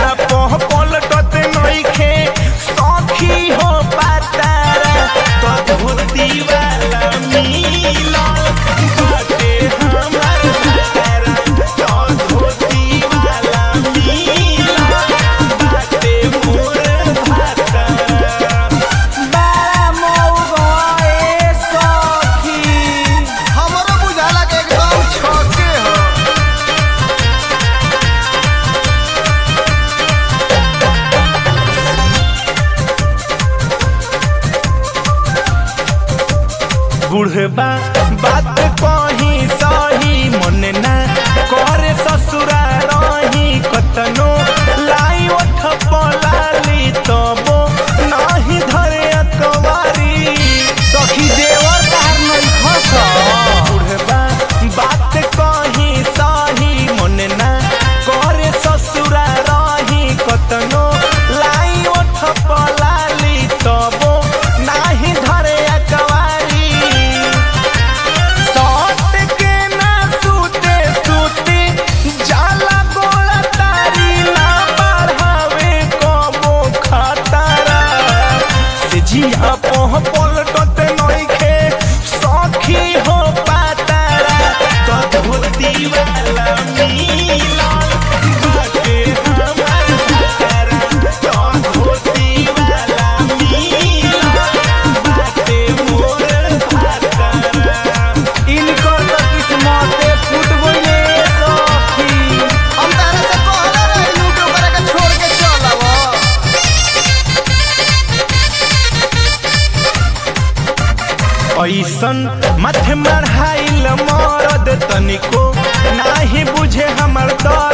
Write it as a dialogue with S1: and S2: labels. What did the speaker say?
S1: पह पलटत नइखे सखी हो पातारा तो धोती वाला मिलल बाटे हमार पातारा तो धोती वाला मिलल बाटे मोर पातारा बड़ा मौगा ए सखी
S2: हमरो बुझाला के एकदम छके हो।
S1: बुढ़बा बात कही सही मन ना करे ससुरा रही कतनो लाई ओठ पलाली तबो नाही धरे अकवारी
S2: सखी देवर तार नहीं खस।
S1: बुढ़बा बात कही सही मन ना करे ससुरा रही कतनो लाई ओठ पलाली तबो नाही धरे अकवारी सट के ना सूते सूते जाला गोला तारी ना बढ़ावे कबो खतरा से जिया पह पलटत नइखे सखी हो पातारा तो धोती वाला मिलल बाटे हमार पातारा तो धोती वाला मिलल बाटे मोर पातारा
S2: इनकर तो किस्मते फूट गइले सखी। हम तारा से कहले रही कि ओकरा के छोड़ के चल आव।
S1: ऐसन माथे मढ़ाइल मरद तनिको नाही बुझे हमर दर्द